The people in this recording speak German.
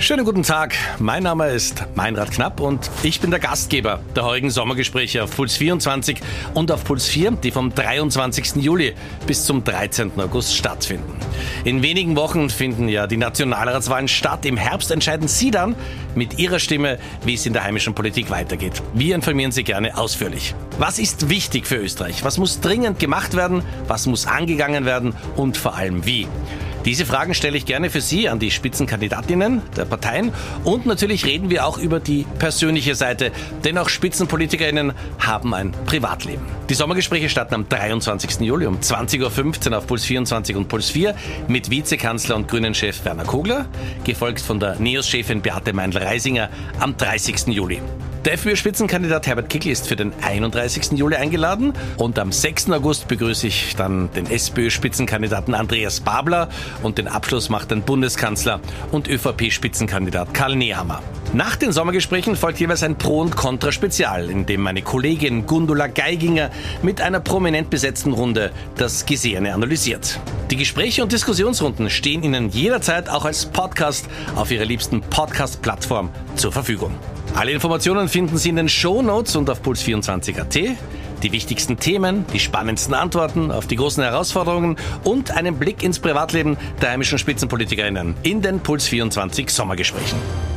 Schönen guten Tag, mein Name ist Meinrad Knapp und ich bin der Gastgeber der heutigen Sommergespräche auf Puls 24 und auf Puls 4, die vom 23. Juli bis zum 13. August stattfinden. In wenigen Wochen finden ja die Nationalratswahlen statt. Im Herbst entscheiden Sie dann mit Ihrer Stimme, wie es in der heimischen Politik weitergeht. Wir informieren Sie gerne ausführlich. Was ist wichtig für Österreich? Was muss dringend gemacht werden? Was muss angegangen werden? Und vor allem wie? Diese Fragen stelle ich gerne für Sie an die Spitzenkandidatinnen der Parteien und natürlich reden wir auch über die persönliche Seite, denn auch SpitzenpolitikerInnen haben ein Privatleben. Die Sommergespräche starten am 23. Juli um 20.15 Uhr auf Puls 24 und Puls 4 mit Vizekanzler und Grünen-Chef Werner Kogler, gefolgt von der NEOS-Chefin Beate Meindl-Reisinger am 30. Juli. Der FPÖ-Spitzenkandidat Herbert Kickl ist für den 31. Juli eingeladen und am 6. August begrüße ich dann den SPÖ-Spitzenkandidaten Andreas Babler und den Abschluss macht dann Bundeskanzler und ÖVP-Spitzenkandidat Karl Nehammer. Nach den Sommergesprächen folgt jeweils ein Pro- und Contra-Spezial, in dem meine Kollegin Gundula Geiginger mit einer prominent besetzten Runde das Gesehene analysiert. Die Gespräche und Diskussionsrunden stehen Ihnen jederzeit auch als Podcast auf Ihrer liebsten Podcast-Plattform zur Verfügung. Alle Informationen finden Sie in den Shownotes und auf puls24.at. Die wichtigsten Themen, die spannendsten Antworten auf die großen Herausforderungen und einen Blick ins Privatleben der heimischen SpitzenpolitikerInnen in den Puls24 Sommergesprächen.